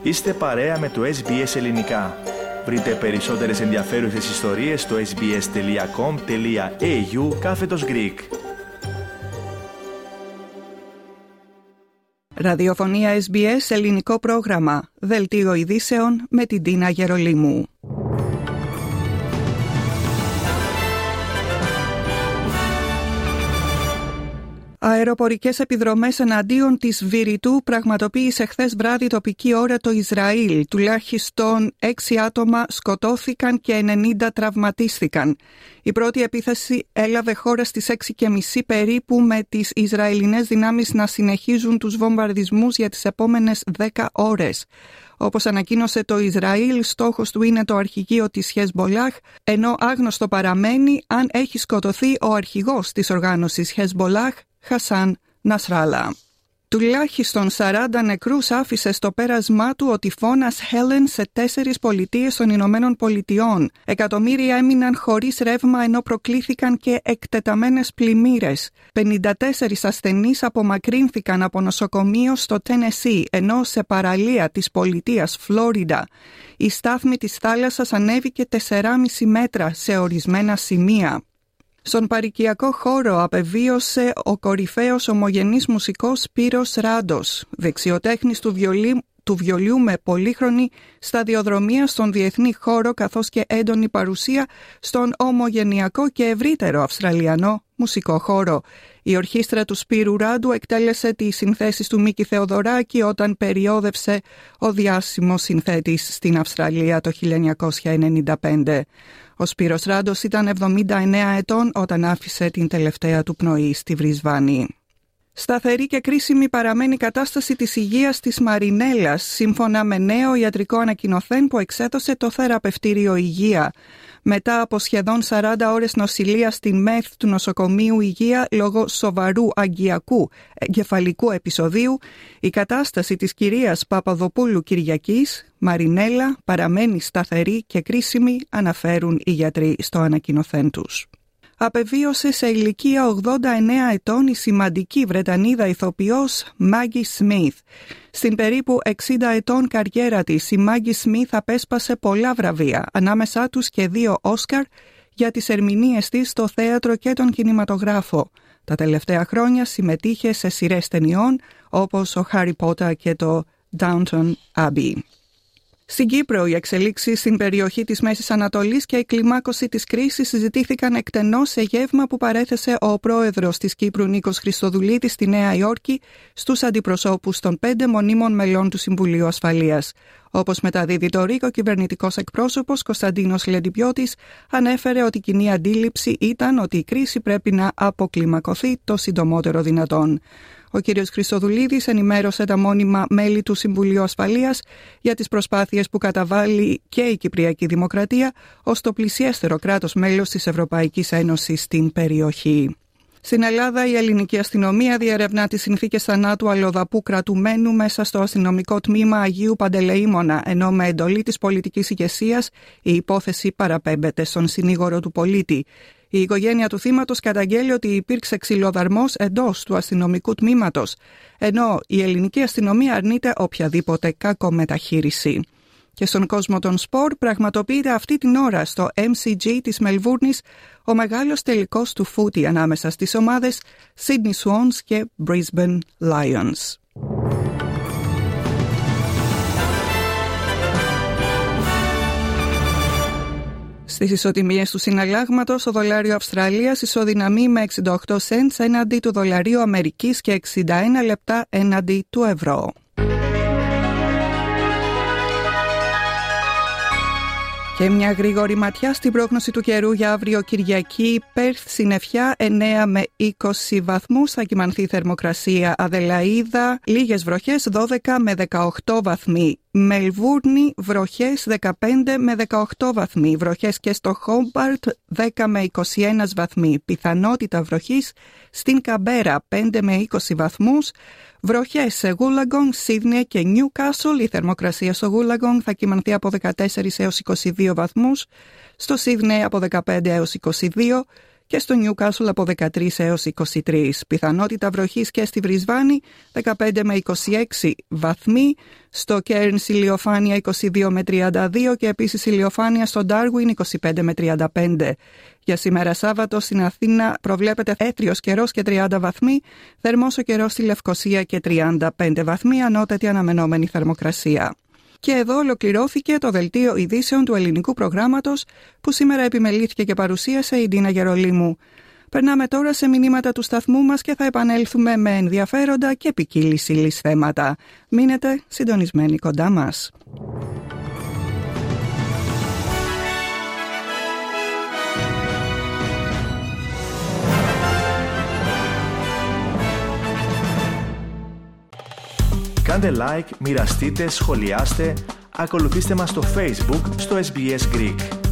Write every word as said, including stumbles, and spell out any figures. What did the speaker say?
Είστε παρέα με το Ες Μπι Ες Ελληνικά. Βρείτε περισσότερες ενδιαφέρουσες ιστορίες στο sbs.com.au κάθετος Greek. Ραδιοφωνία Ες Μπι Ες ελληνικό πρόγραμμα. Δελτίο ειδήσεων με την Τίνα Γερολίμου. Αεροπορικές επιδρομές εναντίον της Βηρητού πραγματοποίησε χθες βράδυ τοπική ώρα το Ισραήλ. Τουλάχιστον έξι άτομα σκοτώθηκαν και ενενήντα τραυματίστηκαν. Η πρώτη επίθεση έλαβε χώρα στις έξι και μισή περίπου, με τις Ισραηλινές δυνάμεις να συνεχίζουν τους βομβαρδισμούς για τις επόμενες δέκα ώρες. Όπως ανακοίνωσε το Ισραήλ, στόχος του είναι το αρχηγείο της Χεσμπολάχ, ενώ άγνωστο παραμένει αν έχει σκοτωθεί ο αρχηγός της οργάνωσης Χεσμπολάχ, Χασάν Νασράλα. Τουλάχιστον σαράντα νεκρούς άφησε στο πέρασμά του ο τυφώνας Χέλεν σε τέσσερις πολιτείες των Ηνωμένων Πολιτειών. Εκατομμύρια έμειναν χωρίς ρεύμα, ενώ προκλήθηκαν και εκτεταμένες πλημμύρες. πενήντα τέσσερις ασθενείς απομακρύνθηκαν από νοσοκομείο στο Τένεσσι, ενώ σε παραλία της πολιτείας Φλόριντα η στάθμη της θάλασσας ανέβηκε τέσσερα κόμμα πέντε μέτρα σε ορισμένα σημεία. Στον παροικιακό χώρο απεβίωσε ο κορυφαίος ομογενής μουσικός Σπύρος Ράντος, δεξιοτέχνης του, βιολί, του βιολιού με πολύχρονη σταδιοδρομία στον διεθνή χώρο, καθώς και έντονη παρουσία στον ομογενειακό και ευρύτερο αυστραλιανό μουσικό χώρο. Η ορχήστρα του Σπύρου Ράντου εκτέλεσε τις συνθέσεις του Μίκη Θεοδωράκη όταν περιόδευσε ο διάσημος συνθέτης στην Αυστραλία το χίλια εννιακόσια ενενήντα πέντε. Ο Σπύρος Ράντος ήταν εβδομήντα εννέα ετών όταν άφησε την τελευταία του πνοή στη Βρισβάνη. Σταθερή και κρίσιμη παραμένει η κατάσταση της υγείας της Μαρινέλας, σύμφωνα με νέο ιατρικό ανακοινωθέν που εξέδωσε το θεραπευτήριο Υγεία. Μετά από σχεδόν σαράντα ώρες νοσηλεία στην ΜΕΘ του νοσοκομείου Υγεία λόγω σοβαρού αγκιακού εγκεφαλικού επεισοδίου, η κατάσταση της κυρίας Παπαδοπούλου Κυριακής, Μαρινέλα, παραμένει σταθερή και κρίσιμη, αναφέρουν οι γιατροί στο ανακοινωθέν τους. Απεβίωσε σε ηλικία ογδόντα εννέα ετών η σημαντική Βρετανίδα ηθοποιός Μάγκι Σμιθ. Στην περίπου εξήντα ετών καριέρα της, η Μάγκι Σμιθ απέσπασε πολλά βραβεία, ανάμεσά τους και δύο Όσκαρ για τις ερμηνείες της στο θέατρο και τον κινηματογράφο. Τα τελευταία χρόνια συμμετείχε σε σειρές ταινιών όπως ο Χάρι Πότερ και το Downton Abbey. Στην Κύπρο, οι εξελίξεις στην περιοχή της Μέσης Ανατολής και η κλιμάκωση της κρίσης συζητήθηκαν εκτενώς σε γεύμα που παρέθεσε ο πρόεδρος της Κύπρου Νίκος Χριστοδουλίδης στη Νέα Υόρκη στους αντιπροσώπους των πέντε μονίμων μελών του Συμβουλίου Ασφαλείας. Όπως μεταδίδει το ΡΙΚ, ο κυβερνητικός εκπρόσωπος Κωνσταντίνος Λεντιπιώτης ανέφερε ότι η κοινή αντίληψη ήταν ότι η κρίση πρέπει να αποκλιμακωθεί το συντομότερο δυνατόν. Ο κ. Χριστοδουλίδης ενημέρωσε τα μόνιμα μέλη του Συμβουλίου Ασφαλείας για τις προσπάθειες που καταβάλει και η Κυπριακή Δημοκρατία ως το πλησιέστερο κράτος μέλος της Ευρωπαϊκής Ένωσης στην περιοχή. Στην Ελλάδα, η ελληνική αστυνομία διερευνά τις συνθήκες θανάτου αλλοδαπού κρατουμένου μέσα στο αστυνομικό τμήμα Αγίου Παντελεήμονα, ενώ με εντολή της πολιτικής ηγεσίας η υπόθεση παραπέμπεται στον συνήγορο του πολίτη. Η οικογένεια του θύματος καταγγέλει ότι υπήρξε ξυλοδαρμός εντός του αστυνομικού τμήματος, ενώ η ελληνική αστυνομία αρνείται οποιαδήποτε κακομεταχείριση. Και στον κόσμο των σπορ πραγματοποιείται αυτή την ώρα στο εμ σι τζι της Μελβούρνης ο μεγάλος τελικός του φούτι ανάμεσα στις ομάδες Sydney Swans και Brisbane Lions. Στις ισοτιμίες του συναλλάγματος, ο δολάριο Αυστραλίας ισοδυναμεί με εξήντα οκτώ σεντς έναντι του δολαρίου Αμερικής και εξήντα ένα λεπτά έναντι του ευρώ. Και μια γρήγορη ματιά στην πρόγνωση του καιρού για αύριο Κυριακή. Πέρθ συννεφιά εννέα με είκοσι βαθμούς, θα κυμανθεί η θερμοκρασία. Αδελαΐδα λίγες βροχές δώδεκα με δεκαοκτώ βαθμοί. Μελβούρνη βροχές δεκαπέντε με δεκαοκτώ βαθμοί. Βροχές και στο Χόμπαρτ δέκα με είκοσι ένα βαθμοί. Πιθανότητα βροχής στην Καμπέρα πέντε με είκοσι βαθμούς. Βροχές σε Wollongong, Σίδνεϊ και Νιούκασλ. Η θερμοκρασία στο Wollongong θα κυμανθεί από δεκατέσσερα έως είκοσι δύο βαθμούς, στο Σίδνεϊ από δεκαπέντε έως είκοσι δύο και στο Νιούκασλ από δεκατρείς έως είκοσι τρεις. Πιθανότητα βροχής και στη Βρισβάνη δεκαπέντε με είκοσι έξι βαθμοί, στο Κέρνς ηλιοφάνεια είκοσι δύο με τριάντα δύο και επίσης ηλιοφάνεια στο Ντάρουιν είκοσι πέντε με τριάντα πέντε. Για σήμερα Σάββατο στην Αθήνα προβλέπεται έθριος καιρός και τριάντα βαθμοί, θερμός ο καιρός στη Λευκοσία και τριάντα πέντε βαθμοί, ανώτατη αναμενόμενη θερμοκρασία. Και εδώ ολοκληρώθηκε το δελτίο ειδήσεων του ελληνικού προγράμματος που σήμερα επιμελήθηκε και παρουσίασε η Ντίνα Γερολίμου. Περνάμε τώρα σε μηνύματα του σταθμού μας και θα επανέλθουμε με ενδιαφέροντα και ποικίλης ύλης θέματα. Μείνετε συντονισμένοι κοντά μας. Κάντε like, μοιραστείτε, σχολιάστε, ακολουθήστε μας στο Facebook στο ες μπι ες Greek.